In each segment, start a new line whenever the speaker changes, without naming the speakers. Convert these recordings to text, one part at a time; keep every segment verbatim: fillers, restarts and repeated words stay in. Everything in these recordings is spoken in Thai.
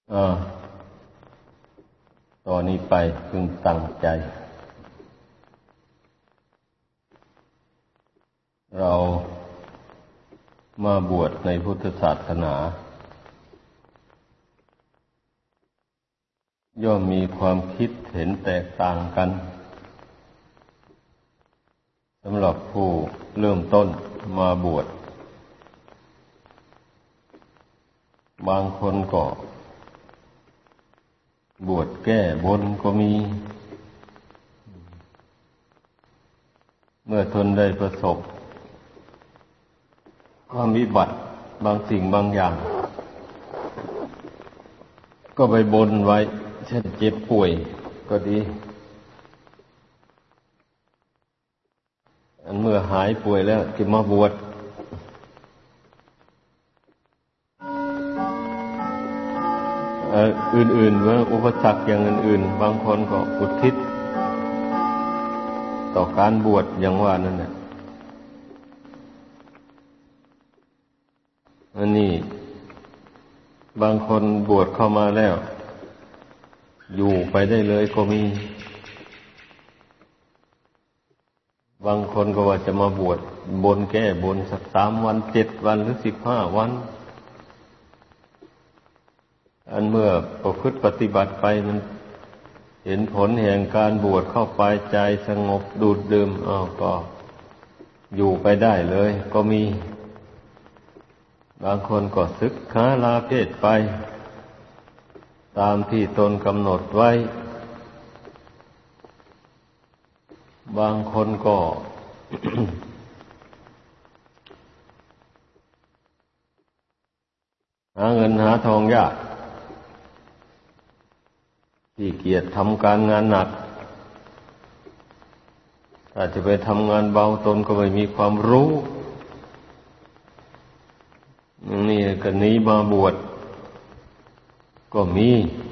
อ่าตอนนี้ไปพึงตั้งใจ เรามาบวชในพุทธศาสนาย่อมมีความคิดเห็นแตกต่างกันสำหรับผู้เริ่มต้นมาบวชบางคนก็บวชแก้บนก็มีเมื่อทนได้ประสบความวิบัติบางสิ่งบางอย่างก็ไปบนไว้เช่นเจ็บป่วยก็ดีอันเมื่อหายป่วยแล้วจะมาบวชอื่นๆว่าอุปสรรคอย่างอื่นๆบางคนก็อุทิศต่อการบวชอย่างว่านั่นแหละอันนี้บางคนบวชเข้ามาแล้วอยู่ไปได้เลยก็มีบางคนก็ว่าจะมาบวชบนแก้บนสักสามวันเจ็ดวันหรือสิบห้าวันอันเมื่อประพฤติปฏิบัติไปมันเห็นผลแห่งการบวชเข้าไปใจสงบดูดดื่มอ้าวก็อยู่ไปได้เลยก็มีบางคนก็ศึกษาลาเพศไปตามที่ตนกำหนดไว้บางคนก็ หาเงินหาทองยากขี้เกียจทำการงานหนักถ้าจะไปทำงานเบาตนก็ไม่มีความรู้อย่างนี้ก็หนีมาบวชก็มี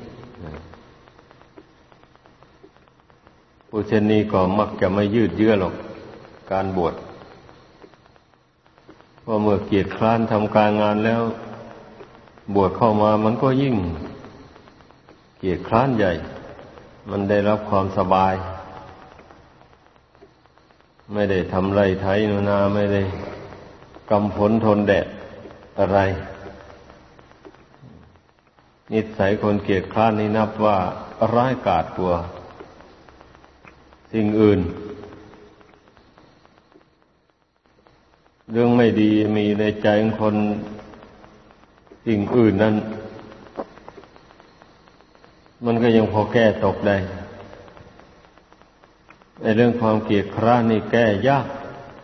ผู้เช่นนี้ก็มักจะไม่ยืดเยื้อหรอกการบวชเพราะเมื่อเกียจคร้านทำการงานแล้วบวชเข้ามามันก็ยิ่งเกียจคร้านใหญ่มันได้รับความสบายไม่ได้ทำไรไถนาไม่ได้กำฝนทนแดดอะไรนิสัยคนเกียจคร้านนี่นับว่าร้ายกาจกว่าสิ่งอื่นเรื่องไม่ดีมีในใจของคนสิ่งอื่นนั้นมันก็ยังพอแก้ตกได้ในเรื่องความเกียจคร้านนี่แก้ยาก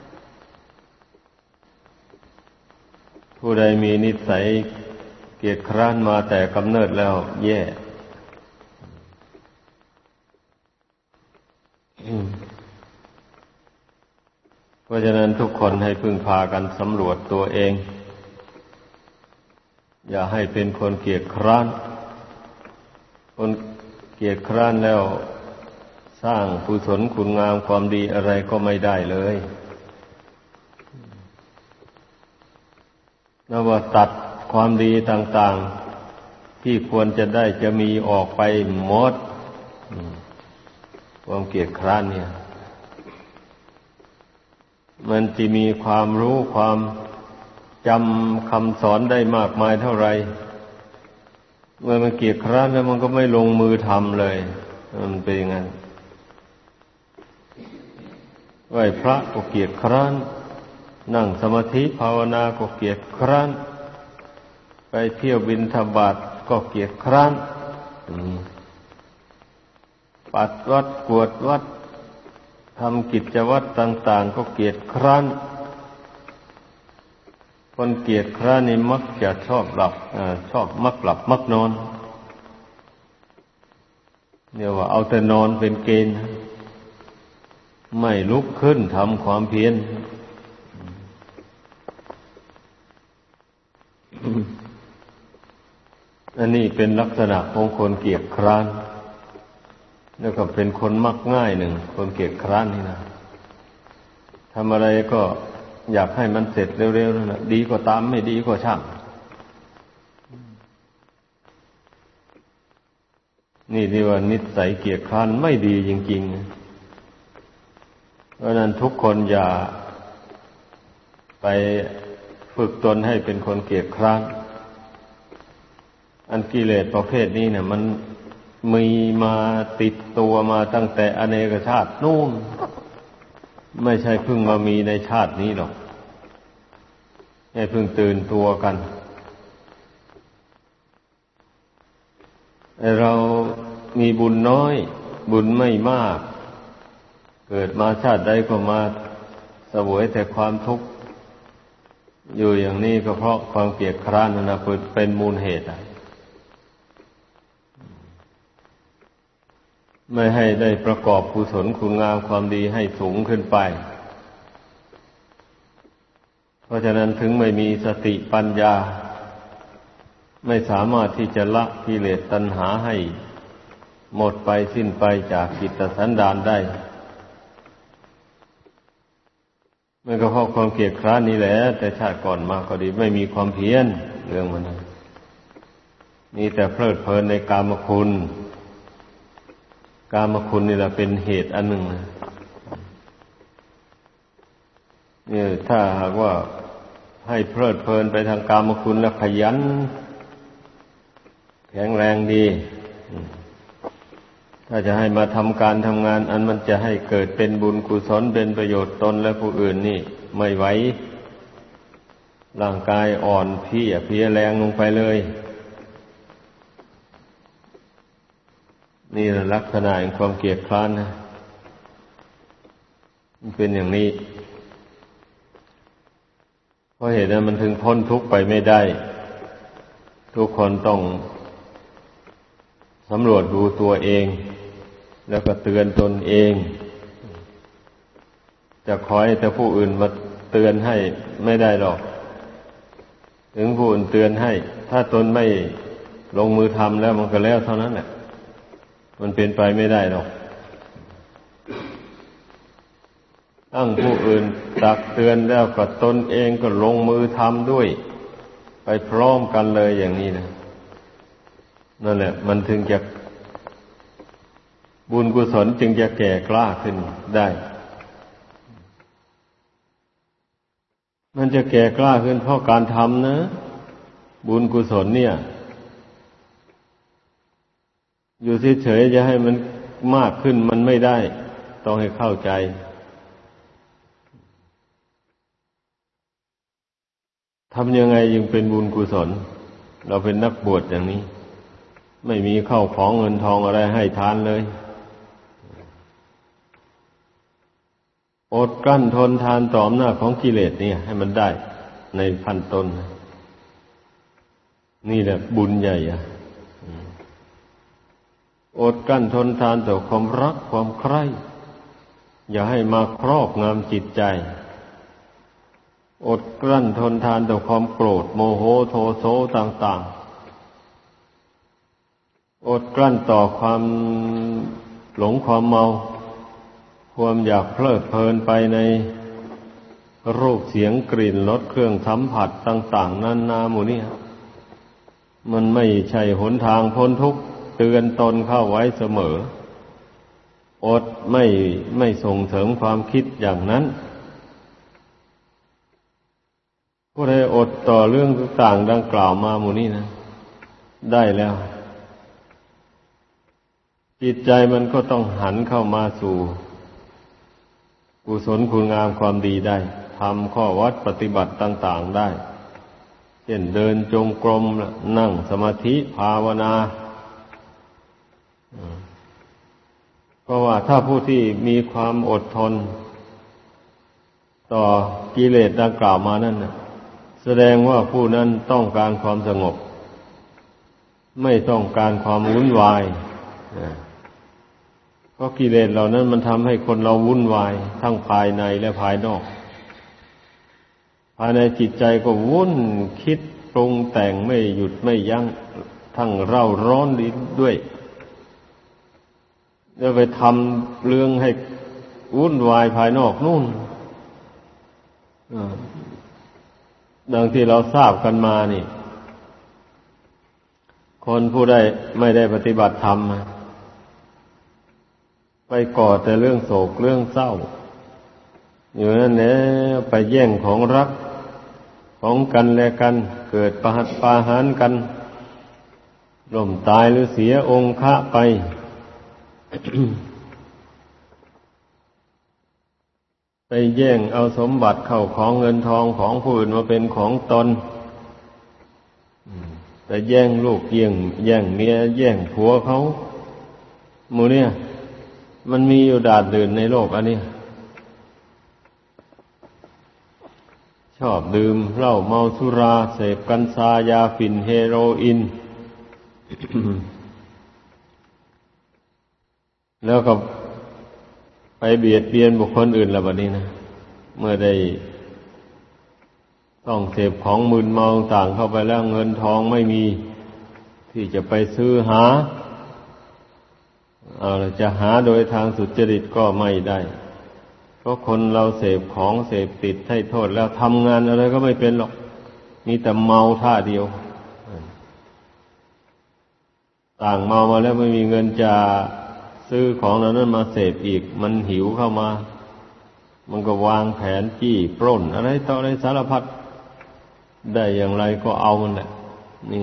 ผู้ใดมีนิสัยเกียจคร้านมาแต่กำเนิดแล้วแย่เพราะฉะนั้นทุกคนให้พึ่งพากันสำรวจตัวเองอย่าให้เป็นคนเกียจคร้านคนเกียจคร้านแล้วสร้างกุศลคุณงามความดีอะไรก็ไม่ได้เลยนับว่าตัดความดีต่างๆที่ควรจะได้จะมีออกไปหมดความเกียจคร้านเนี่ยมันจะมีความรู้ความจำคำสอนได้มากมายเท่าไหร่เมื่อมันเกียจคร้านแล้วมันก็ไม่ลงมือทำเลยมันเป็นอย่างนั้นไหว้พระก็เกียจคร้านนั่งสมาธิภาวนาก็เกียจคร้านไปเที่ยวบิณฑบาตก็เกียจคร้านปัดวัดกวดวัดทำกิจวัตรต่างๆก็เกียจคร้านคนเกียจคร้านนี่มักจะชอบหลับชอบมักหลับมักนอนเนี่ยว่าเอาแต่นอนเป็นเกณฑ์ไม่ลุกขึ้นทำความเพียรอันนี้เป็นลักษณะของคนเกียจคร้านแล้วก็เป็นคนมักง่ายหนึ่งคนเกียจคร้านนี่นะทำอะไรก็อยากให้มันเสร็จเร็วๆนั่นแหละดีก็ตามไม่ดีก็ช่างนี่ที่ว่านิสัยเกียจคร้านไม่ดีจริงๆเพราะนั้นทุกคนอย่าไปฝึกตนให้เป็นคนเกียจคร้านอันกิเลสประเภทนี้เนี่ยมันมีมาติดตัวมาตั้งแต่อเนกชาตินู่นไม่ใช่เพิ่งมามีในชาตินี้หรอกให้เพิ่งตื่นตัวกันเรามีบุญน้อยบุญไม่มากเกิดมาชาติใดก็มาเสวยแต่ความทุกข์อยู่อย่างนี้ก็เพราะความเกียจคร้านนั่นนะเป็นมูลเหตุไม่ให้ได้ประกอบกุศลคุณงามความดีให้สูงขึ้นไปเพราะฉะนั้นถึงไม่มีสติปัญญาไม่สามารถที่จะละกิเลสตัณหาให้หมดไปสิ้นไปจากจิตสันดานได้มันก็เพราะความเกียจคร้านนี่แหละแต่ชาติก่อนมาก็ดีไม่มีความเพียรเรื่องมันนี่แต่เพลิดเพลินในกามคุณกามคุณนี่แหละเป็นเหตุอันหนึ่งนะเนี่ยถ้าหากว่าให้เพลิดเพลินไปทางกามคุณแล้วขยันแข็งแรงดีถ้าจะให้มาทำการทำงานอันมันจะให้เกิดเป็นบุญกุศลเป็นประโยชน์ตนและผู้อื่นนี่ไม่ไหวร่างกายอ่อนเพลียเพลียแรงลงไปเลยนี่แหละลักษณะแห่งความเกียจคร้านนะมันเป็นอย่างนี้เพราะเหตุนั้นมันถึงพ้นทุกข์ไปไม่ได้ทุกคนต้องสำรวจดูตัวเองแล้วก็เตือนตนเองจะคอยแต่ผู้อื่นมาเตือนให้ไม่ได้หรอกถึงผู้อื่นเตือนให้ถ้าตนไม่ลงมือทำแล้วมันก็แล้วเท่านั้นแหละมันเป็นไปไม่ได้หรอกตั้งผู้อื่นตักเตือนแล้วก็ตนเองก็ลงมือทำด้วยไปพร้อมกันเลยอย่างนี้นะนั่นแหละมันถึงจะบุญกุศลจึงจะแก่กล้าขึ้นได้มันจะแก่กล้าขึ้นเพราะการทำนะบุญกุศลเนี่ยอยู่เฉยๆจะให้มันมากขึ้นมันไม่ได้ต้องให้เข้าใจทำยังไงยังเป็นบุญกุศลเราเป็นนักบวชอย่างนี้ไม่มีข้าวของเงินทองอะไรให้ทานเลยอดกลั้นทนทานต่ออำนาจของกิเลสเนี่ยให้มันได้ในขั้นต้นนี่แหละบุญใหญ่อะอดกลั้นทนทานต่อความรักความใคร่อย่าให้มาครอบงำจิตใจอดกลั้นทนทานต่อความโกรธโมโหโทโสต่างๆอดกลั้นต่อความหลงความเมาความอยากเพลิดเพลินไปในรูปเสียงกลิ่นรสเครื่องสัมผัสต่างๆนานาหมู่นี้มันไม่ใช่หนทางพ้นทุกข์เตือนตนเข้าไว้เสมออดไม่ไม่ส่งเสริมความคิดอย่างนั้นผู้ใดอดต่อเรื่องต่างๆดังกล่าวมาหมู่นี้นะได้แล้วจิตใจมันก็ต้องหันเข้ามาสู่กุศลคุณงามความดีได้ทำข้อวัดปฏิบัติต่างๆได้เช่นเดินจงกรมนั่งสมาธิภาวนาเพราะว่าถ้าผู้ที่มีความอดทนต่อกิเลสดังกล่าวมานั่นน่ะแสดงว่าผู้นั้นต้องการความสงบไม่ต้องการความวุ่นวายเพราะกิเลสเหล่านั้นมันทำให้คนเราวุ่นวายทั้งภายในและภายนอกภายในจิตใจก็วุ่นคิดปรุงแต่งไม่หยุดไม่ยั้งทั้งเร่าร้อนลิ้นด้วยแล้วไปทำเรื่องให้วุ่นวายภายนอกนู่นดังที่เราทราบกันมานี่คนผู้ใดไม่ได้ปฏิบัติธรรมไปก่อแต่เรื่องโศกเรื่องเศร้าอยู่นั่นแหละไปแย่งของรักของกันและกันเกิดปะหัตปาหารกันล้มตายหรือเสียองค์ะไป ไปแย่งเอาสมบัติเข้าของเงินทองของผู้อื่นมาเป็นของตนไปแย่งลูกแย่งแย่งเมียแย่งผัวเขาหมู่เนี่ยมันมีอยู่ดาดดื่นในโลกอันนี้ชอบดื่มเหล้าเมาสุราเสพกัญชายาฝิ่นเฮโรอีน แล้วก็ไปเบียดเบียนบุคคลอื่นละบัดนี้นะเมื่อได้ต้องเสพของมึนเมาต่างเข้าไปแล้วเงินทองไม่มีที่จะไปซื้อหาเอาล่ะจะหาโดยทางสุจริตก็ไม่ได้เพราะคนเราเสพของเสพติดให้โทษแล้วทำงานอะไรก็ไม่เป็นหรอกมีแต่เมาท่าเดียวต่างเมามาแล้วไม่มีเงินจะซื้อของเหล่านั้นมาเสพอีกมันหิวเข้ามามันก็วางแผนจี้ปล้นอะไรต่ออะไรสารพัดได้อย่างไรก็เอามันแหละนี่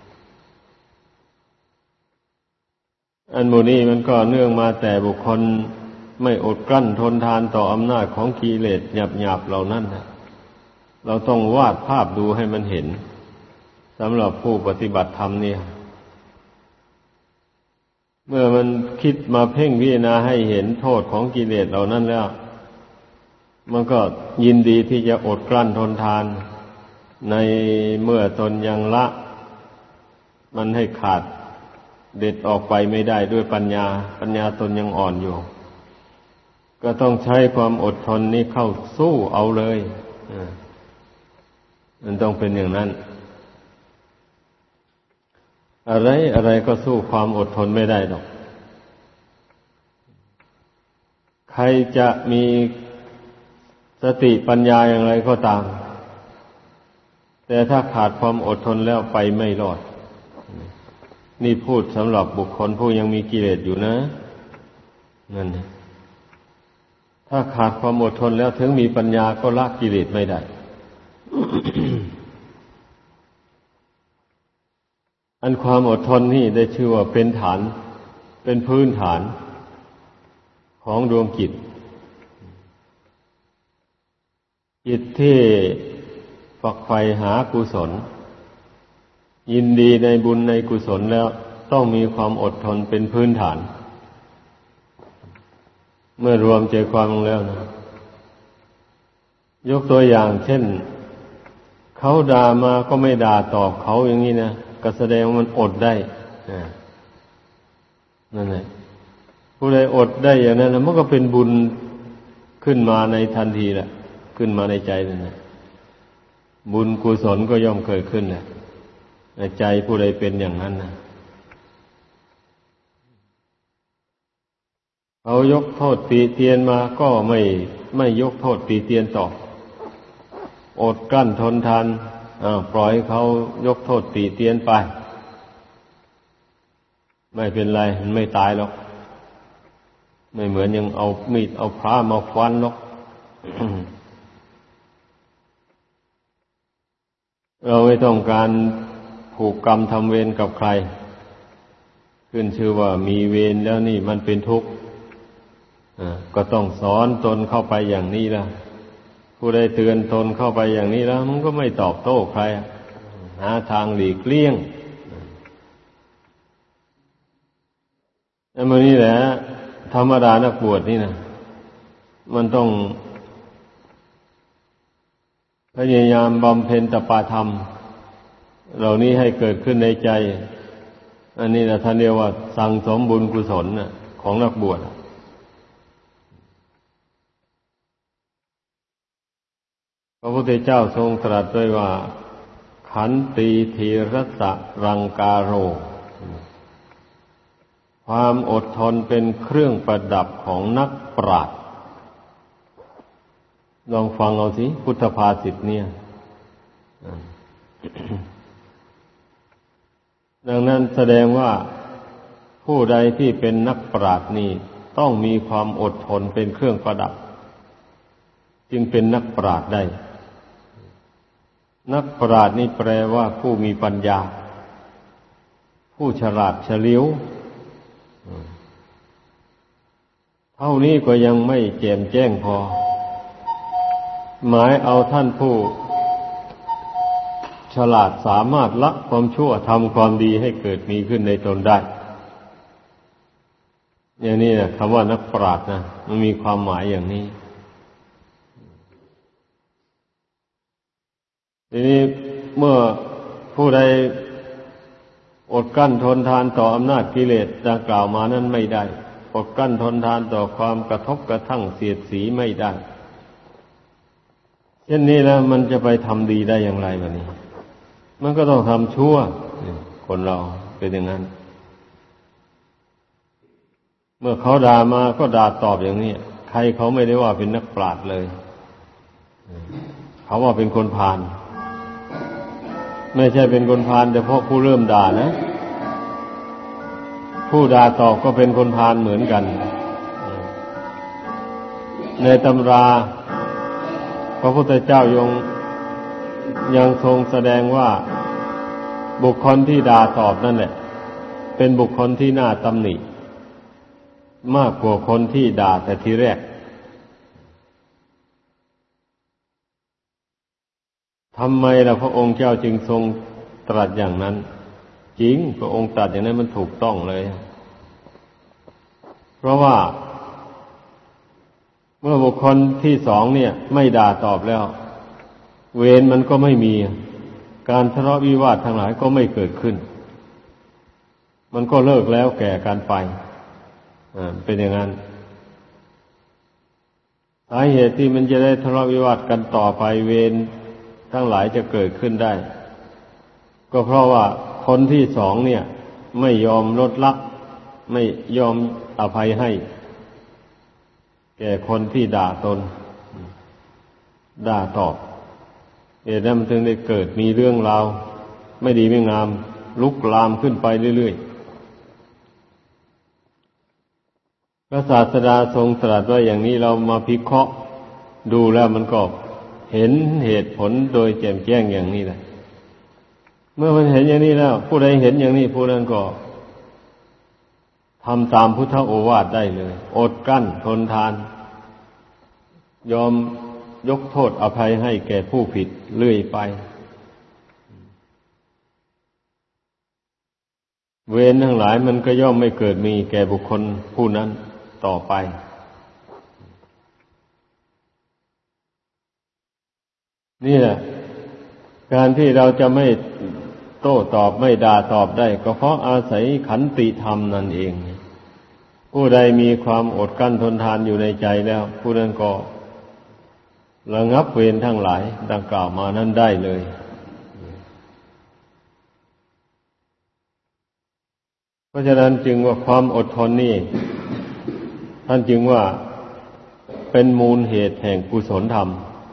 อันโมนี้มันก็เนื่องมาแต่บุคคลไม่อดกลั้นทนทานต่ออำนาจของกิเลสหยาบๆเหล่านั้นนะเราต้องวาดภาพดูให้มันเห็นสำหรับผู้ปฏิบัติธรรมเนี่ยเมื่อมันคิดมาเพ่งพิจารณาให้เห็นโทษของกิเลสเหล่านั้นแล้วมันก็ยินดีที่จะอดกลั้นทนทานในเมื่อตนยังละมันให้ขาดเด็ดออกไปไม่ได้ด้วยปัญญาปัญญาตนยังอ่อนอยู่ก็ต้องใช้ความอดทนนี้เข้าสู้เอาเลยมันต้องเป็นอย่างนั้นอะไรอะไรก็สู้ความอดทนไม่ได้หรอกใครจะมีสติปัญญาอย่างไรก็ตามแต่ถ้าขาดความอดทนแล้วไปไม่รอดนี่พูดสำหรับบุคคลผู้ยังมีกิเลสอยู่นะนั่นถ้าขาดความอดทนแล้วถึงมีปัญญาก็ละกิเลสไม่ได้ อันความอดทนนี่ได้ชื่อว่าเป็นฐานเป็นพื้นฐานของดวงจิตจิตที่ฝักใฝ่หากุศลยินดีในบุญในกุศลแล้วต้องมีความอดทนเป็นพื้นฐานเมื่อรวมใจความลงแล้วนะยกตัวอย่างเช่นเขาด่ามาก็ไม่ด่าตอบเขาอย่างนี้นะก็แสดงว่ามันอดได้นั่นแหละผู้ใดอดได้อย่างนั้นมันก็เป็นบุญขึ้นมาในทันทีแหละขึ้นมาในใจนั่นแหละบุญกุศลก็ย่อมเกิดขึ้นแหละในใจผู้ใดเป็นอย่างนั้นนะเขายกโทษตีเตียนมาก็ไม่ไม่ยกโทษตีเตียนตอบอดกลั้นทนทานอ้าวปล่อยให้เขายกโทษตีเตียนไปไม่เป็นไรมันไม่ตายหรอกไม่เหมือนยังเอามีดเอาพระมาฟันหรอก เราไม่ต้องการผูกกรรมทำเวรกับใครขึ้นชื่อว่ามีเวรแล้วนี่มันเป็นทุกข์ก็ต้องสอนตนเข้าไปอย่างนี้ละผู้ใดเตือนตนเข้าไปอย่างนี้แล้วมันก็ไม่ตอบโต้ใครหาทางหลีกเลี่ยงแล้วมันนี่แหละธรรมดานักบวชนี่นะมันต้องพยายามบำเพ็ญตปาธรรมเหล่านี้ให้เกิดขึ้นในใจอันนี้นะท่านเรียกว่าสั่งสมบุญกุศลนะของนักบวชพระพุทธเจ้าทรงตรัสไว้ว่าขันติธีรสะรังกาโรความอดทนเป็นเครื่องประดับของนักปราชญ์ลองฟังเอาสิพุทธภาษิตเนี่ยดังนั้นแสดงว่าผู้ใดที่เป็นนักปราชญ์นี่ต้องมีความอดทนเป็นเครื่องประดับจึงเป็นนักปราชญ์ได้นักปราชญ์นี่แปลว่าผู้มีปัญญาผู้ฉลาดเฉลียวเท่านี้ก็ยังไม่แจ่มแจ้งพอหมายเอาท่านผู้ฉลาดสามารถละความชั่วทำความดีให้เกิดมีขึ้นในตนได้อย่างนี้นะคำว่านักปราชญ์นะมันมีความหมายอย่างนี้ทีนี้เมื่อผู้ใดอดกลั้นทนทานต่ออำนาจกิเลสดังกล่าวมานั้นไม่ได้อดกลั้นทนทานต่อความกระทบกระทั่งเสียดสีไม่ได้เช่นนี้แล้วมันจะไปทำดีได้อย่างไรแบบนี้มันก็ต้องทำชั่วคนเราเป็นอย่างนั้นเมื่อเขาด่ามาก็ด่าตอบอย่างนี้ใครเขาไม่ได้ว่าเป็นนักปราชญ์เลยเขาว่าเป็นคนพาลไม่ใช่เป็นคนพาลแต่เพราะผู้เริ่มด่านะผู้ด่าตอบก็เป็นคนพาลเหมือนกันในตำราพระพุทธเจ้ายงยังทรงแสดงว่าบุคคลที่ด่าตอบนั่นแหละเป็นบุคคลที่น่าตำหนิมากกว่าคนที่ด่าแต่ทีแรกทำไมล่ะพระองค์เจ้าจึงทรงตรัสอย่างนั้นจริงพระองค์ตรัสอย่างนั้นมันถูกต้องเลยเพราะว่าเมื่อบุคคลที่สองเนี่ยไม่ด่าตอบแล้วเวรมันก็ไม่มีการทะเลาะวิวาททั้งหลายก็ไม่เกิดขึ้นมันก็เลิกแล้วแก่การไปอ่าเป็นอย่างนั้นสาเหตุที่มันจะได้ทะเลาะวิวาทกันต่อไปเวรทั้งหลายจะเกิดขึ้นได้ก็เพราะว่าคนที่สองเนี่ยไม่ยอมลดละไม่ยอมอภัยให้แก่คนที่ด่าตนด่าตอบเหตุนั้นมันถึงได้เกิดมีเรื่องราวไม่ดีไม่งามลุกลามขึ้นไปเรื่อยๆพระศาสดาทรงตรัสว่าอย่างนี้เรามาพิเคราะห์ดูแล้วมันก็เห็นเหตุผลโดยแจ่มแจ้งอย่างนี้แหละเมื่อมันเห็นอย่างนี้แล้วผู้ใดเห็นอย่างนี้ผู้นั้นก็ทำตามพุทธโอวาทได้เลยอดกลั้นทนทานยอมยกโทษอภัยให้แก่ผู้ผิดเรื่อยไปเวรทั้งหลายมันก็ย่อมไม่เกิดมีแก่บุคคลผู้นั้นต่อไปนี่แหละการที่เราจะไม่โต้ตอบไม่ด่าตอบได้ก็เพราะอาศัยขันติธรรมนั่นเองผู้ใดมีความอดกลั้นทนทานอยู่ในใจแล้วผู้นั้นก็ระงับเวรทั้งหลายดังกล่าวมานั้นได้เลยเพราะฉะนั้นจึงว่าความอดทนนี่ท่านจึงว่าเป็นมูลเหตุแห่งกุศลธรรม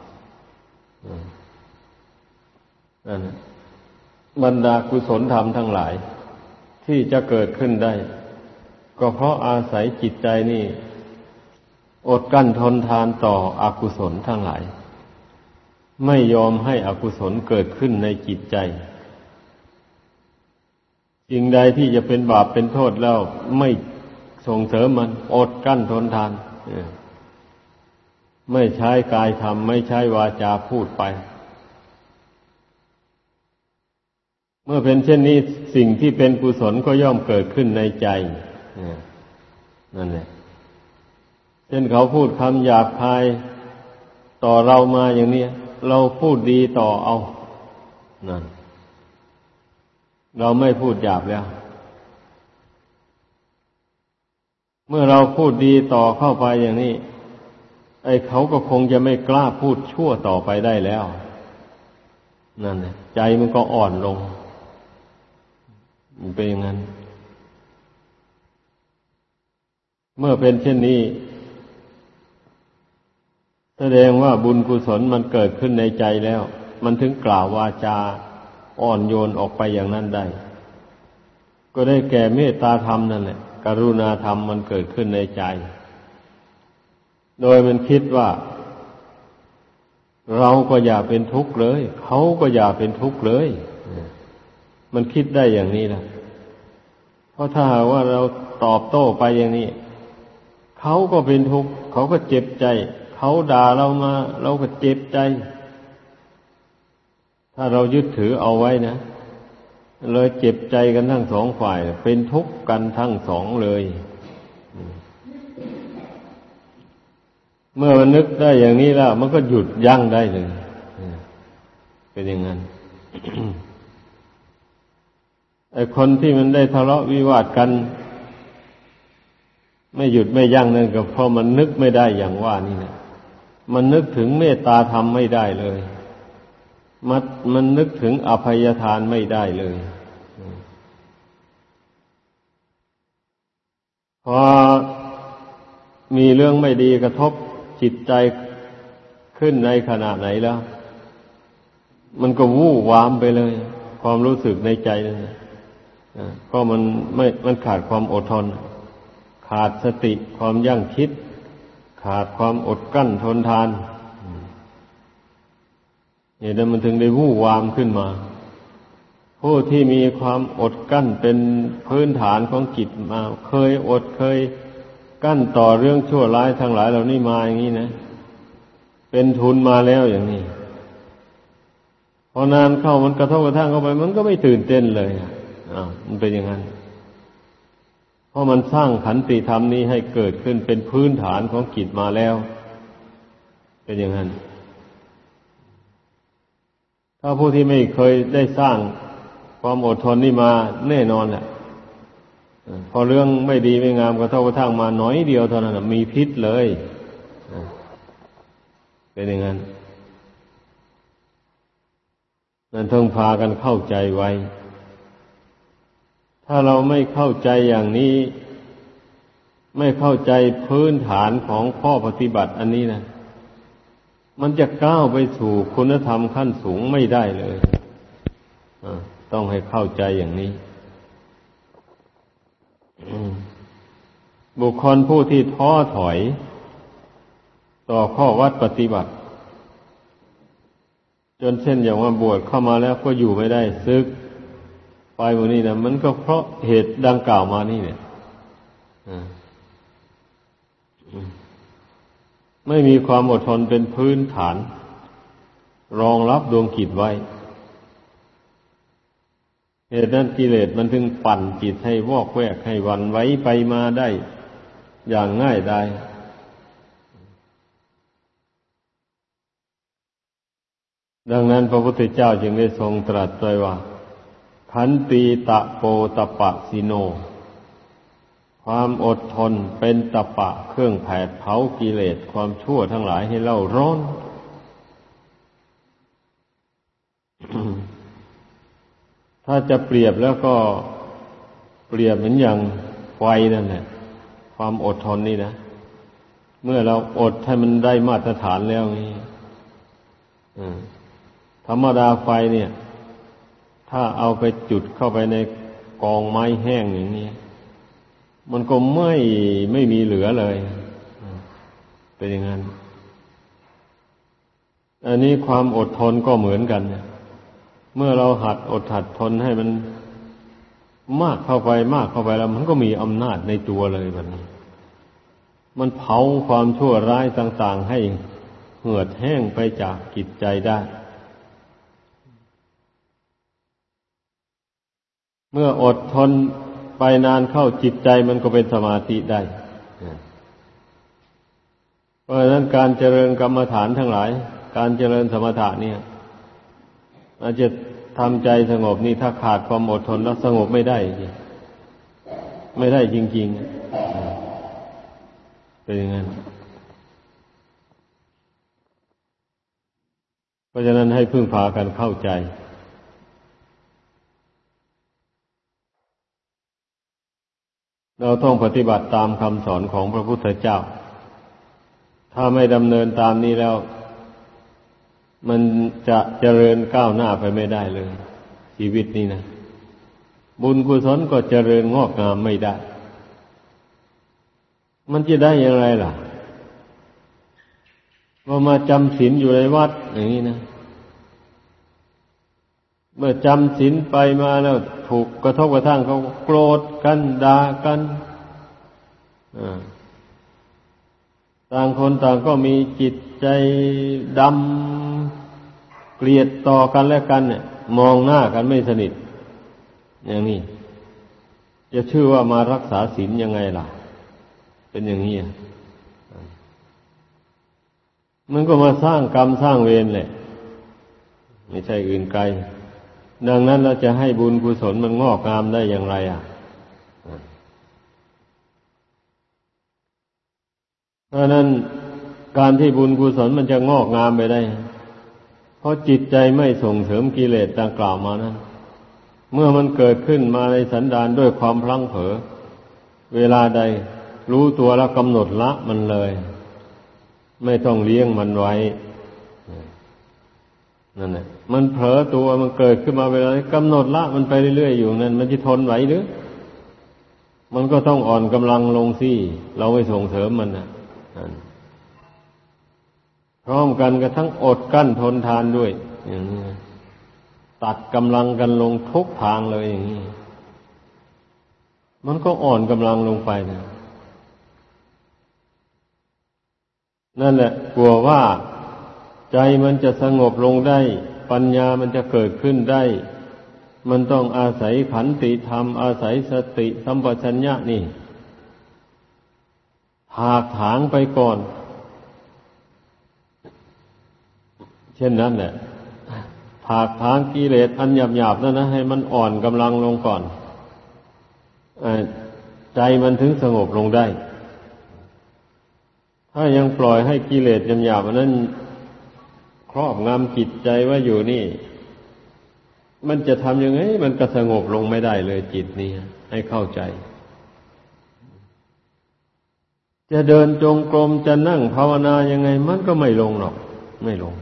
นั่นบรรดากุศลธรรมทั้งหลายที่จะเกิดขึ้นได้ก็เพราะอาศัยจิตใจนี่อดกลั้นทนทานต่ออกุศลทั้งหลายไม่ยอมให้อกุศลเกิดขึ้นในจิตใจสิ่งใดที่จะเป็นบาปเป็นโทษแล้วไม่ส่งเสริมมันอดกลั้นทนทานไม่ใช้กายทำไม่ใช้วาจาพูดไปเมื่อเป็นเช่นนี้สิ่งที่เป็นกุศลก็ย่อมเกิดขึ้นในใจนั่นแหละเช่นเขาพูดคำหยาบคายต่อเรามาอย่างนี้เราพูดดีต่อเอานั่นเราไม่พูดหยาบแล้วเมื่อเราพูดดีต่อเข้าไปอย่างนี้ไอ้เขาก็คงจะไม่กล้าพูดชั่วต่อไปได้แล้วนั่นแหละใจมันก็อ่อนลงมันเป็นอย่างนั้นเมื่อเป็นเช่นนี้แสดงว่าบุญกุศลมันเกิดขึ้นในใจแล้วมันถึงกล่าววาจาอ่อนโยนออกไปอย่างนั้นได้ก็ได้แก่เมตตาธรรมนั่นแหละกรุณาธรรมมันเกิดขึ้นในใจ โดยมันคิดว่าเราก็อย่าเป็นทุกข์เลยเขาก็อย่าเป็นทุกข์เลยมันคิดได้อย่างนี้นะเพราะถ้าหากว่าเราตอบโต้ไปอย่างนี้เขาก็เป็นทุกข์เขาก็เจ็บใจเขาด่าเรามาเราก็เจ็บใจถ้าเรายึดถือเอาไว้นะเลยเจ็บใจกันทั้งสองฝ่ายเป็นทุกข์กันทั้งสองเลยเมื่อมันนึกได้อย่างนี้แล้วมันก็หยุดยั้งได้เลยเป็นอย่างนั้น ไอ้คนที่มันได้ทะเลาะวิวาทกันไม่หยุดไม่ยั้งนั่นก็เพราะมันนึกไม่ได้อย่างว่านี่นะมันนึกถึงเมตตาธรรมไม่ได้เลยมันมันนึกถึงอภัยทานไม่ได้เลยพอมีเรื่องไม่ดีกระทบจิตใจขึ้นในขณะไหนแล้วมันก็วู่วามไปเลยความรู้สึกในใจนั่นนะก็มันไม่มันขาดความอดทนขาดสติความยั้งคิดขาดความอดกลั้นทนทานนี่นั้นมันถึงได้วู่วามขึ้นมาผู้ที่มีความอดกลั้นเป็นพื้นฐานของจิตมาเคยอดเคยกั้นต่อเรื่องชั่วร้ายทั้งหลายเหล่านี้มาอย่างนี้นะเป็นทุนมาแล้วอย่างนี้พอนานเข้ามันกระทบกระทั่งเข้าไปมันก็ไม่ตื่นเต้นเลยอ่ามันเป็นอย่างนั้นเพราะมันสร้างขันติธรรมนี้ให้เกิดขึ้นเป็นพื้นฐานของจิตมาแล้วเป็นอย่างนั้นถ้าผู้ที่ไม่เคยได้สร้างความอดทนนี่มาแน่นอนแหละพอเรื่องไม่ดีไม่งามกระทบกระทั่งมาน้อยเดียวเท่านั้นมีพิษเลยเป็นอย่างนั้นนั่นต้องพากันเข้าใจไว้ถ้าเราไม่เข้าใจอย่างนี้ไม่เข้าใจพื้นฐานของข้อปฏิบัติอันนี้นะมันจะก้าวไปสู่คุณธรรมขั้นสูงไม่ได้เลยต้องให้เข้าใจอย่างนี้บุคคลผู้ที่ท้อถอยต่อข้อวัดปฏิบัติจนเช่นอย่างว่าบวชเข้ามาแล้วก็อยู่ไม่ได้ซึกไปหมดนี่นะมันก็เพราะเหตุดังกล่าวมานี่เนี่ยไม่มีความอดทนเป็นพื้นฐานรองรับดวงจิตไว้เหตุนั้นกิเลสมันถึงปั่นจิตให้วอกแวกให้หวั่นไหวไปมาได้อย่างง่ายดายดังนั้นพระพุทธเจ้าจึงได้ทรงตรัสไว้ว่าขันติตะโปตปะสิโนความอดทนเป็นตะปะเครื่องแผดเผากิเลสความชั่วทั้งหลายให้เล่าร้อน ถ้าจะเปรียบแล้วก็เปรียบเหมือนอย่างไฟนั่นแหละความอดทนนี่นะเมื่อเราอดให้มันได้มาตรฐานแล้วนี่ธรรมดาไฟเนี่ยถ้าเอาไปจุดเข้าไปในกองไม้แห้งอย่างนี้มันก็ไม่ไม่มีเหลือเลยเป็นอย่างนั้นอันนี้ความอดทนก็เหมือนกันเมื่อเราหัดอดหัดทนให้มันมากเข้าไปมากเข้าไปแล้วมันก็มีอำนาจในตัวเลยแบบนี้มันเผาความชั่วร้ายต่างๆให้เหือดแห้งไปจากจิตใจได้เมื่ออดทนไปนานเข้าจิตใจมันก็เป็นสมาธิได้เพราะฉะนั้นการเจริญกรรมฐานทั้งหลายการเจริญสมถะเนี่ยอาจจะทำใจสงบนี่ถ้าขาดความอดทนแล้วสงบไม่ได้จริงไม่ได้จริงๆเป็นอย่างนั้นเพราะฉะนั้นให้พึ่งพากันเข้าใจเราต้องปฏิบัติตามคำสอนของพระพุทธเจ้าถ้าไม่ดำเนินตามนี้แล้วมันจะเจริญก้าวหน้าไปไม่ได้เลยชีวิตนี้นะบุญกุศลก็เจริญงอกงามไม่ได้มันจะได้อย่างไรล่ะว่ามาจำศีลอยู่ในวัดอย่างนี้นะเมื่อจำศีลไปมาแล้วถูกกระทบกระทั่งเขาโกรธกันด่ากันต่างคนต่างก็มีจิตใจดำเกลียดต่อกันและกันเนี่ยมองหน้ากันไม่สนิทอย่างนี้จะชื่อว่ามารักษาศีลยังไงล่ะเป็นอย่างนี้มันก็มาสร้างกรรมสร้างเวรแหละไม่ใช่อื่นไกลดังนั้นเราจะให้บุญกุศลมันงอกงามได้อย่างไรอ่ะเพราะนั้นการที่บุญกุศลมันจะงอกงามไปได้เพราะจิตใจไม่ส่งเสริมกิเลสดังกล่าวมานั้นเมื่อมันเกิดขึ้นมาในสันดานด้วยความพลั้งเผลอเวลาใดรู้ตัวแล้วกำหนดละมันเลยไม่ต้องเลี้ยงมันไว้นั่นแหละมันเผลอตัวมันเกิดขึ้นมาเวลากำหนดละมันไปเรื่อยๆอยู่นั่นมันจะทนไหวหรือมันก็ต้องอ่อนกำลังลงสิเราไม่ส่งเสริมมันนะพร้อมกันก็ทั้งอดกั้นทนทานด้วยอย่างนี้ตัดกำลังกันลงทุกทางเลยอย่างนี้มันก็อ่อนกำลังลงไปนะนั่นแหละกลัวว่าใจมันจะสงบลงได้ปัญญามันจะเกิดขึ้นได้มันต้องอาศัยขันติธรรมอาศัยสติสัมปชัญญะนี่ถากถางไปก่อนเช่นนั้นแหละถากถางกิเลสอันหยาบๆนั่นนะให้มันอ่อนกำลังลงก่อนใจมันถึงสงบลงได้ถ้ายังปล่อยให้กิเลสหยาบๆนั้นครอบงำจิตใจไว้อยู่นี่มันจะทำยังไงมันก็สงบลงไม่ได้เลยจิตนี้ให้เข้าใจจะเดินจงกรมจะนั่งภาวนายังไงมันก็ไม่ลงหรอกไม่ลง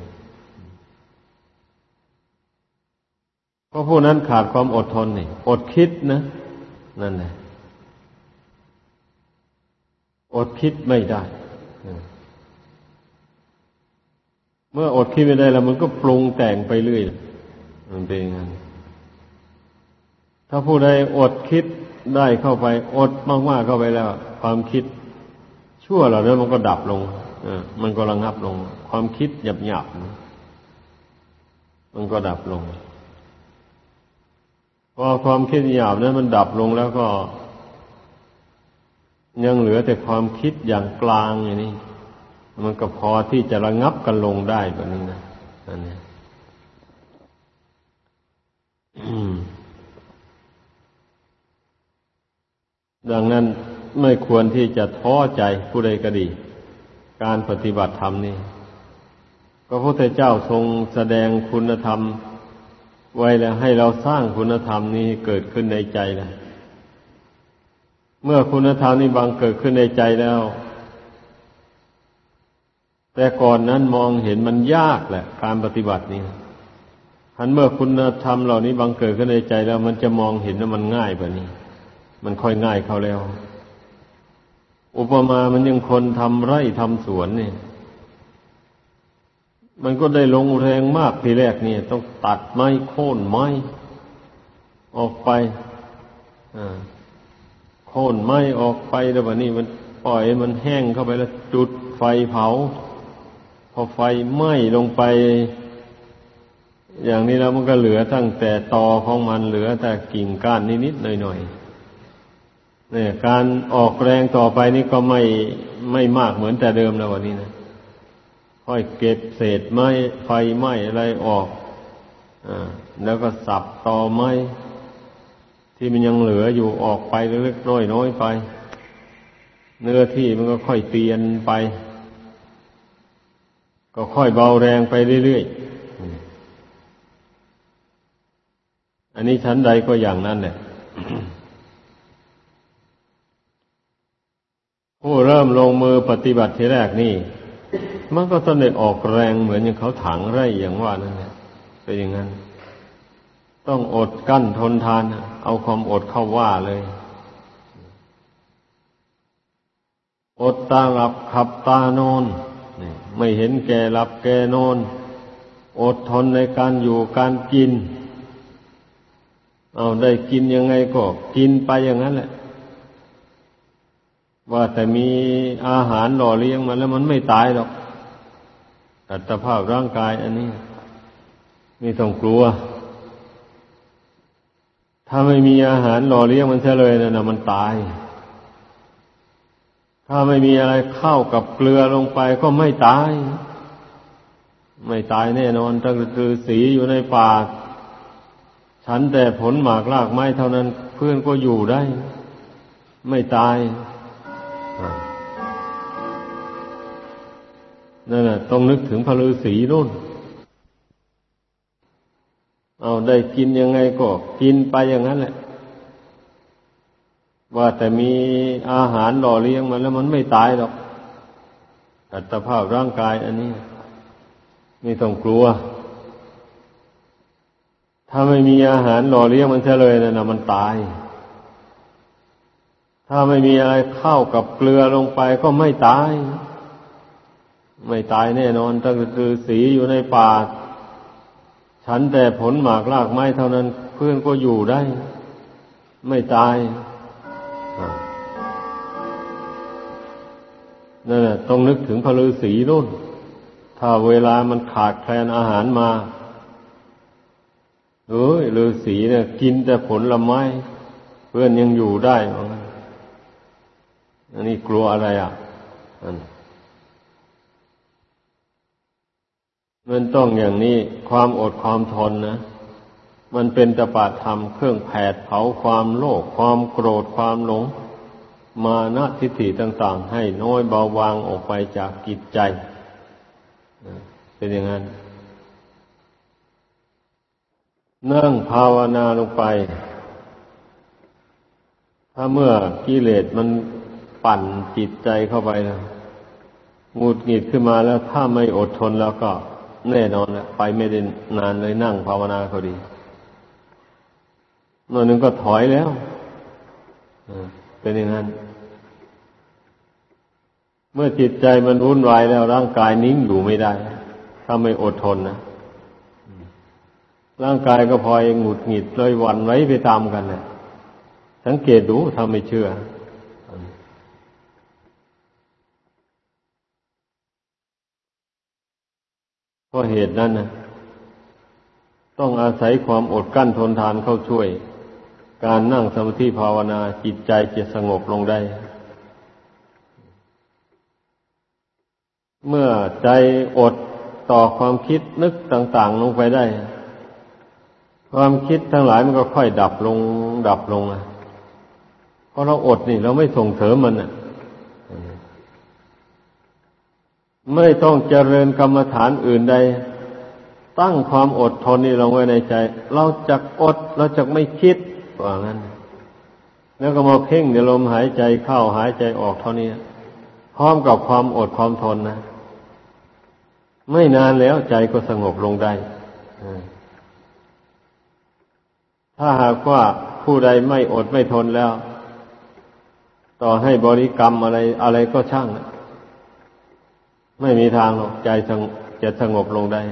เพราะผู้นั้นขาดความอดทนนี่อดคิดนะนั่นแหละอดคิดไม่ได้เมื่ออดคิดไม่ได้แล้วมันก็ปรุงแต่งไปเรื่อยมันเป็นอย่างนั้นถ้าผู้ใดอดคิดได้เข้าไปอดมากๆเข้าไปแล้วความคิดชั่วเหล่านั้นมันก็ดับลงมันก็ระงับลงความคิดหยาบๆมันก็ดับลงพอความคิดหยาบนั้นมันดับลงแล้วก็ยังเหลือแต่ความคิดอย่างกลางอย่างนี้มันก็พอที่จะระงับกันลงได้แบบนี้นะอันนี้ดังนั้นไม่ควรที่จะท้อใจผู้ใดก็ดีการปฏิบัติธรรมนี่พระพุทธเจ้าทรงแสดงคุณธรรมไว้แล้วให้เราสร้างคุณธรรมนี้เกิดขึ้นในใจแล้วเมื่อคุณธรรมนี้บังเกิดขึ้นในใจแล้วแต่ก่อนนั้นมองเห็นมันยากแหละการปฏิบัตินี้ทันเมื่อคุณธรรมเหล่านี้บังเกิดขึ้นในใจแล้วมันจะมองเห็นว่ามันง่ายกว่านี้มันค่อยง่ายเข้าแล้วอุปมามันยังคนทำไร่ทำสวนนี่มันก็ได้ลงแรงมากทีแรกนี่ต้องตัดไม้โค่นไม้ออกไปอ่าโค่นไม้ออกไปแล้วบัดนี้มันปล่อยมันแห้งเข้าไปแล้วจุดไฟเผาพอไฟไหม้ลงไปอย่างนี้แล้วมันก็เหลือตั้งแต่ตอของมันเหลือแต่กิ่งก้านนิดๆหน่อยๆเนี่ยการออกแรงต่อไปนี่ก็ไม่ไม่มากเหมือนแต่เดิมแล้ววันนี้นะค่อยเก็บเศษไม้ไฟไหม้อะไรออกอ่าแล้วก็สับตอไม้ที่มันยังเหลืออยู่ออกไปเล็กๆน้อยๆไปเนื้อที่มันก็ค่อยเตียนไปก็ค่อยเบาแรงไปเรื่อยๆอันนี้ชั้นใดก็อย่างนั้นแหละ ผู้เริ่มลงมือปฏิบัติทีแรกนี่มันก็ต้องได้ออกแรงเหมือนอย่างเขาถางไร่อย่างว่านั่นแหละเป็นอย่างนั้นต้องอดกั้นทนทานเอาความอดเข้าว่าเลยอดตาหลับขับตานอนไม่เห็นแก่หลับแก่นอนอดทนในการอยู่การกินเอาได้กินยังไงก็กินไปอย่างนั้นแหละว่าแต่มีอาหารหล่อเลี้ยงมันแล้วมันไม่ตายหรอกอัตภาพร่างกายอันนี้ไม่ต้องกลัวถ้าไม่มีอาหารหล่อเลี้ยงมันเฉลยนะนะมันตายถ้าไม่มีอะไรเข้ากับเกลือลงไปก็ไม่ตายไม่ตายแน่นอนตั้งแต่ฤาษีอยู่ในป่าฉันแต่ผลหมากรากไม้เท่านั้นเพื่อนก็อยู่ได้ไม่ตายนั่นน่ะต้องนึกถึงพระฤาษีนู่นเอาได้กินยังไงก็กินไปอย่างนั้นแหละว่าแต่มีอาหารหล่อเลี้ยงมันแล้วมันไม่ตายหรอกอัตภาพร่างกายอันนี้ไม่ต้องกลัวถ้าไม่มีอาหารหล่อเลี้ยงมันเฉลยนะนะมันตายถ้าไม่มีอะไรเข้ากับเกลือลงไปก็ไม่ตายไม่ตายแน่นอนตั้งแต่ฤาษีอยู่ในป่าฉันแต่ผลหมากรากไม้เท่านั้นเพื่อนก็อยู่ได้ไม่ตายนั่นแหละต้องนึกถึงพระฤาษีนู่นถ้าเวลามันขาดแคลนอาหารมาเอ้ยฤาษีเนี่ยกินแต่ผลไม้เพื่อนยังอยู่ได้อันนี้กลัวอะไรอ่ะมันต้องอย่างนี้ความอดความทนนะมันเป็นตปะธรรมเครื่องแผดเผาความโลภความโกรธความหลงมานะทิฏฐิต่างๆให้น้อยเบาบางออกไปจากจิตใจเป็นอย่างนั้นนั่งภาวนาลงไปถ้าเมื่อกิเลสมันปั่นจิตใจเข้าไปแล้วหงุดหงิดขึ้นมาแล้วถ้าไม่อดทนแล้วก็แน่นอนแล้วไปไม่ได้นานเลยนั่งภาวนาเขาดีหน่อยหนึ่งก็ถอยแล้วเป็นอย่างนั้นเมื่อจิตใจมันวุ่นวายแล้วร่างกายนิ่งอยู่ไม่ได้ถ้าไม่อดทนนะร่างกายก็พลอยหงุดหงิดเลยหวั่นไหวไปตามกันนะสังเกตดูถ้าไม่เชื่อเพราะเหตุนั้นนะต้องอาศัยความอดกั้นทนทานเข้าช่วยการนั่งสมาธิภาวนาจิตใจจะสงบลงได้เมื่อใจอดต่อความคิดนึกต่างๆลงไปได้ความคิดทั้งหลายมันก็ค่อยดับลงดับลงนะเพราะเราอดนี่เราไม่ส่งเสริมมันน่ะไม่ต้องเจริญกรรมฐานอื่นใดตั้งความอดทนนี่ลงไว้ในใจเราจักอดเราจักไม่คิดว่างั้นแล้วก็มาเพ่งในลมหายใจเข้าหายใจออกเท่านี้พร้อมกับความอดความทนนะไม่นานแล้วใจก็สงบลงได้ถ้าหากว่าผู้ใดไม่อดไม่ทนแล้วต่อให้บริกรรมอะไรอะไรก็ช่างไม่มีทางหรอกใจจะสงบลงได้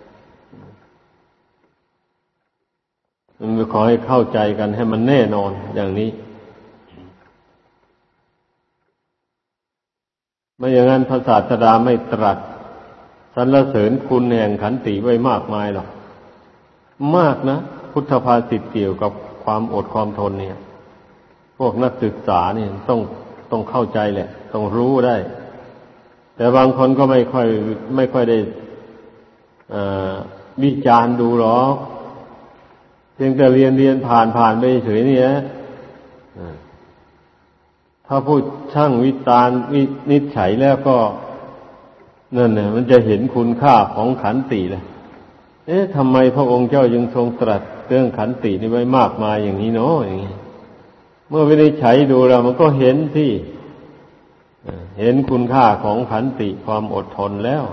มันขอให้เข้าใจกันให้มันแน่นอนอย่างนี้ไม่อย่างนั้นพระศาสดาไม่ตรัสสรรเสริญคุณแห่งขันติไว้มากมายหรอกมากนะพุทธภาษิตเกี่ยวกับความอดความทนเนี่ยพวกนักศึกษาเนี่ยต้องต้องเข้าใจแหละต้องรู้ได้แต่บางคนก็ไม่ค่อยไม่ค่อยได้วิจารณ์ดูหรอกเพียงแต่เรียนเรียนผ่านผ่านไปเฉยเนี่ยถ้าพูดช่างวิจารณ์วินิจฉัยแล้วก็นั่นน่ะมันจะเห็นคุณค่าของขันติเลยเอ๊ะทำไมพระองค์เจ้ายังทรงตรัสเรื่องขันตินี่ไว้มากมายอย่างนี้เนาะอย่างนี้เมื่อวินิจฉัยดูแล้วมันก็เห็นที่เห็นคุณค่าของขันติความอดทนแล้ว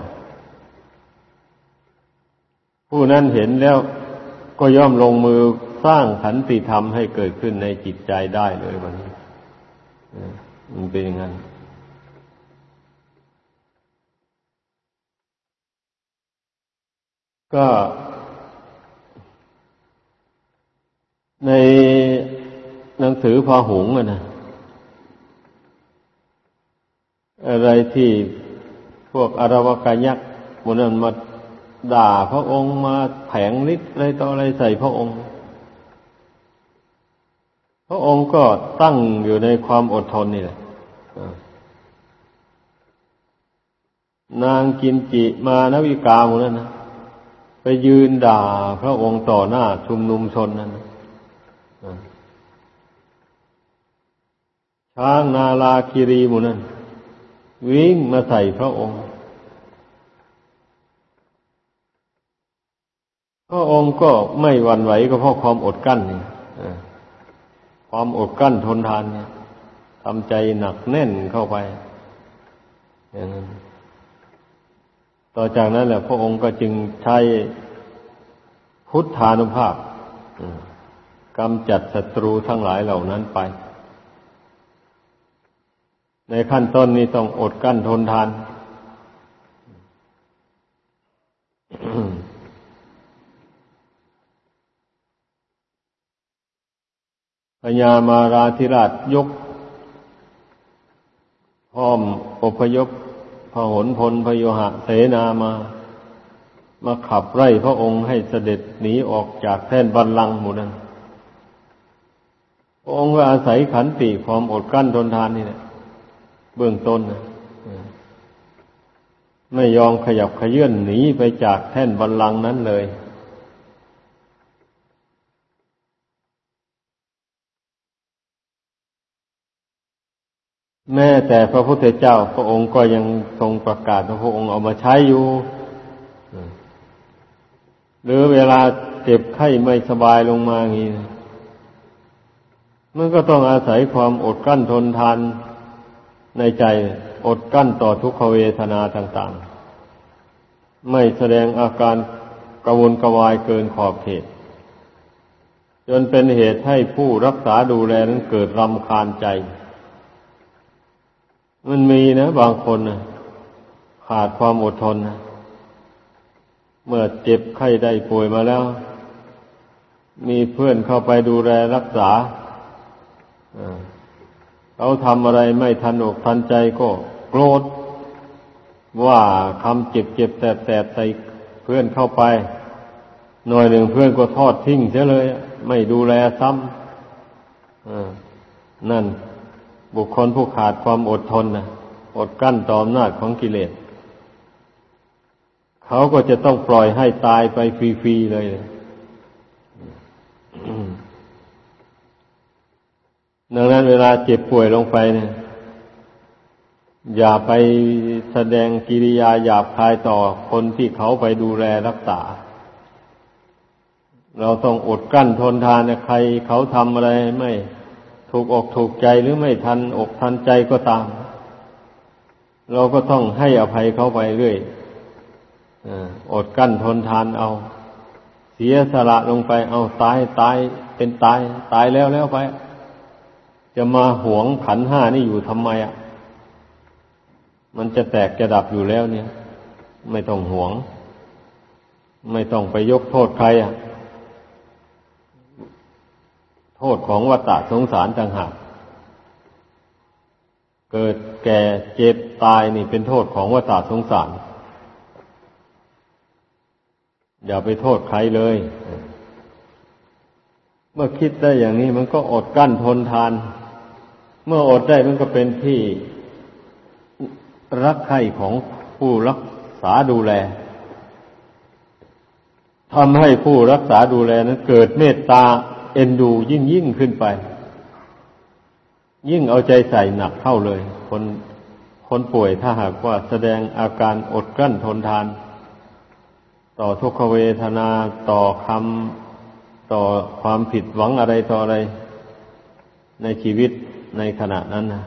ผู้นั้นเห็นแล้วก็ย่อมลงมือสร้างขันติธรรมให้เกิดขึ้นในจิตใจได้เลยวันนี้มันเป็นอย่างนั้นก็ในหนังสือพาหุงส์อะนะอะไรที่พวกอารวากายักษ์พวกนั้นมาด่าพระองค์มาแผงฤทธิ์อะไรต่ออะไรใส่พระองค์พระองค์ก็ตั้งอยู่ในความอดทนนี่แหละนางกินจิมานวิกาหมดนั้นนะไปยืนด่าพระองค์ต่อหน้าชุมนุมชนนั้นนะช้างนาลาคิรีหมดนั้นวิ่งมาใส่พระองค์พระองค์ก็ไม่หวั่นไหวก็เพราะความอดกลั้นนี่ความอดกลั้นทนทานเนี่ยทำใจหนักแน่นเข้าไปอย่างนั้นต่อจากนั้นแหละพระองค์ก็จึงใช้พุทธานุภาพกำจัดศัตรูทั้งหลายเหล่านั้นไปในขั้นต้นนี้ต้องอดกลั้นทนทานพญามาราธิราชยกพร้อมอพยพพหลพลพยุหเสนามามาขับไล่พระองค์ให้เสด็จหนีออกจากแท่นบัลลังก์หมู่นั้นพระองค์ก็อาศัยขันติความอดกลั้นทนทานนี่แหละเบื้องต้นนะไม่ยอมขยับขยื่นหนีไปจากแท่นบัลลังก์นั้นเลยแม้แต่พระพุทธเจ้าพระองค์ก็ยังทรงประกาศว่าพระองค์เอามาใช้อยู่หรือเวลาเจ็บไข้ไม่สบายลงมาอย่างนี้มันก็ต้องอาศัยความอดกลั้นทนทานในใจอดกลั้นต่อทุกขเวทนาต่างๆไม่แสดงอาการกระวนกระวายเกินขอบเขตจนเป็นเหตุให้ผู้รักษาดูแลนั้นเกิดรำคาญใจมันมีนะบางคนนะขาดความอดทนนะเมื่อเจ็บไข้ได้ป่วยมาแล้วมีเพื่อนเข้าไปดูแลรักษาเขาทำอะไรไม่ทันอกทันใจก็โกรธว่าคำเจ็บเจ็บแสบแสบใส่เพื่อนเข้าไปหน่อยหนึ่งเพื่อนก็ทอดทิ้งเสียเลยไม่ดูแลซ้ำนั่นบุคคลผู้ขาดความอดทนนะอดกลั้นต่ออำนาจของกิเลสเขาก็จะต้องปล่อยให้ตายไปฟรีๆเลยดังนั้นเวลาเจ็บป่วยลงไปเนี่ยอย่าไปแสดงกิริยาหยาบคายต่อคนที่เขาไปดูแลรักษาเราต้องอดกลั้นทนทานนะใครเขาทำอะไรไม่ถูกอกถูกใจหรือไม่ทันอกทันใจก็ตามเราก็ต้องให้อภัยเขาไปเรื่อยอดกลั้นทนทานเอาเสียสละลงไปเอาตายตายเป็นตายตายแล้วแล้วไปจะมาหวงขันธ์ห้านี่อยู่ทำไมอ่ะมันจะแตกจะดับอยู่แล้วเนี่ยไม่ต้องหวงไม่ต้องไปยกโทษใครอ่ะโทษของวัฏฏะสงสารต่างหากเกิดแก่เจ็บตายนี่เป็นโทษของวัฏฏะสงสารอย่าไปโทษใครเลยเมื่อคิดได้อย่างนี้มันก็อดกลั้นทนทานเมื่ออดได้มันก็เป็นที่รักใคร่ของผู้รักษาดูแลทำให้ผู้รักษาดูแลนั้นเกิดเมตตาเอ็นดูยิ่งยิ่งขึ้นไปยิ่งเอาใจใส่หนักเข้าเลยคนคนป่วยถ้าหากว่าแสดงอาการอดกลั้นทนทานต่อทุกขเวทนาต่อคำต่อความผิดหวังอะไรต่ออะไรในชีวิตในขณะนั้นนะ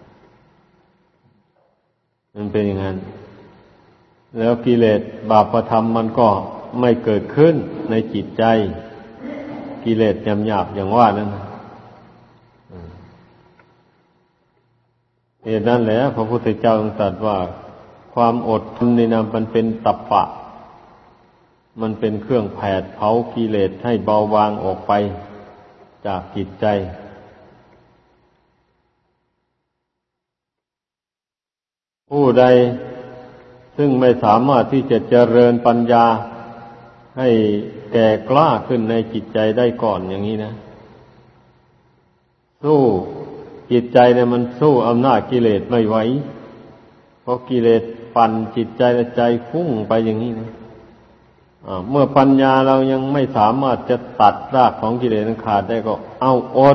มันเป็นอย่างนั้นแล้วกิเลสบาปธรรมมันก็ไม่เกิดขึ้นในจิตใจกิเลสหยาบๆอย่างว่านั้นเหตุนั้นแหละพระพุทธเจ้าตรัสว่าความอดทนนี่นะมันเป็นตัปปะมันเป็นเครื่องแผดเผากิเลสให้เบาบางออกไปจากจิตใจผู้ใดซึ่งไม่สามารถที่จะเจริญปัญญาให้แก่กล้าขึ้นในจิตใจได้ก่อนอย่างนี้นะสู้จิตใจเนี่ยมันสู้อำนาจกิเลสไม่ไหวเพราะกิเลสปั่นจิตใจและใจฟุ้งไปอย่างนี้นะเมื่อปัญญาเรายังไม่สามารถจะตัดรากของกิเลสนั้นขาดได้ก็เอาอด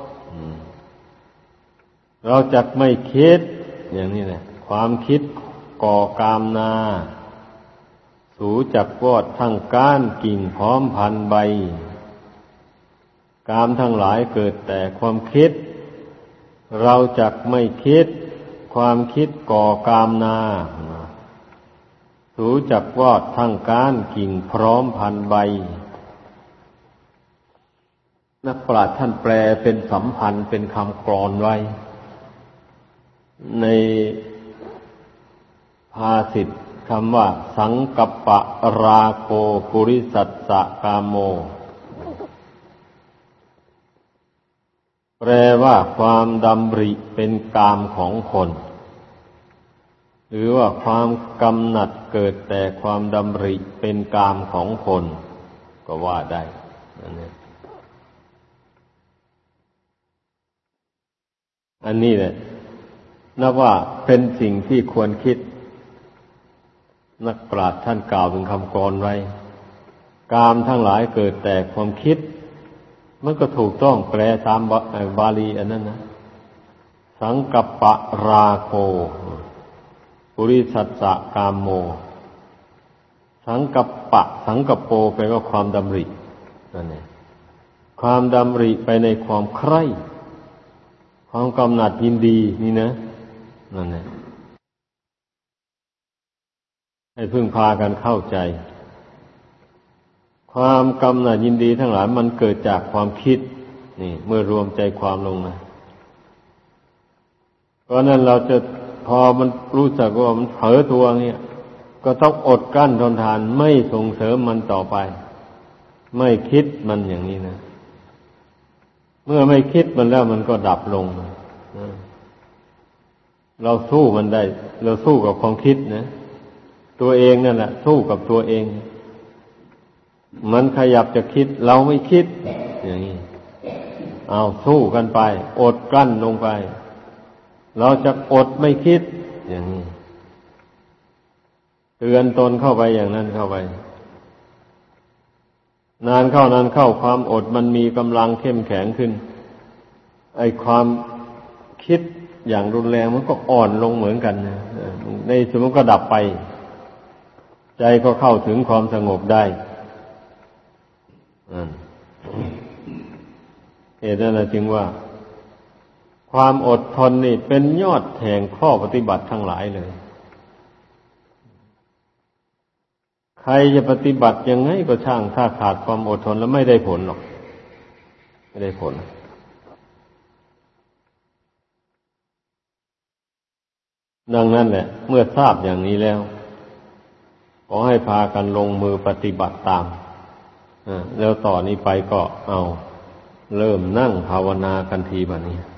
เราจักไม่คิดอย่างนี้แหละความคิดก่อกามนาสูจักวอดทั้งก้านกิ่งพร้อมพันใบกามทั้งหลายเกิดแต่ความคิดเราจักไม่คิดความคิดก่อกามนาสูจักวอดทั้งก้านกิ่งพร้อมพันใบนักปราชญ์ท่านแปลเป็นสัมพันธ์เป็นคำกลอนไว้ในภาษิตคำว่าสังกัปปะราโคปุริสัสสะกามโมแปลว่าความดำริเป็นกามของคนหรือว่าความกำหนัดเกิดแต่ความดำริเป็นกามของคนก็ว่าได้อันนี้อันนี้แหละนับว่าเป็นสิ่งที่ควรคิดนักปราชญ์ท่านกล่าวเป็นคำกลอนไว้กามทั้งหลายเกิดแต่ความคิดมันก็ถูกต้องแปลตามบาลีอันนั้นนะสังกัปปะราโคปุริสัสสะกามโมสังกัปปะสังกัปโปแปลว่าความดำรินั่นเองความดำริไปในความใคร่ความกำหนัดยินดีนี่นะนั่นเองให้พึ่งพากันเข้าใจความกำหนัดยินดีทั้งหลายมันเกิดจากความคิดนี่เมื่อรวมใจความลงนะเพราะนั้นเราจะพอมันรู้จักว่ามันเผลอตัวเนี่ยก็ต้องอดกั้นทนทานไม่ส่งเสริมมันต่อไปไม่คิดมันอย่างนี้นะเมื่อไม่คิดมันแล้วมันก็ดับลงเราสู้มันได้เราสู้กับความคิดนะตัวเองนั่นแหละสู้กับตัวเองมันขยับจะคิดเราไม่คิดอย่างนี้เอาสู้กันไปอดกลั้นลงไปเราจะอดไม่คิดอย่างนี้เตือนตนเข้าไปอย่างนั้นเข้าไปนานเข้านานเข้าความอดมันมีกำลังเข้มแข็งขึ้นไอ้ความคิดอย่างรุนแรงมันก็อ่อนลงเหมือนกันนะในสุดมันก็ดับไปใจก็เข้าถึงความสงบได้เหตุนั้นจึงว่าความอดทนนี่เป็นยอดแห่งข้อปฏิบัติทั้งหลายเลยใครจะปฏิบัติยังไงก็ช่างถ้าขาดความอดทนแล้วไม่ได้ผลหรอกไม่ได้ผลดังนั้นแหละเมื่อทราบอย่างนี้แล้วขอให้พากันลงมือปฏิบัติตามแล้วต่อนนี้ไปก็เอาเริ่มนั่งภาวนากันทีบัดนี้